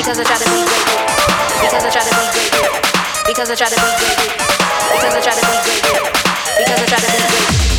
because I try to be great, because I try to be great, because I try to be great, because I try to be great, because I try to be great.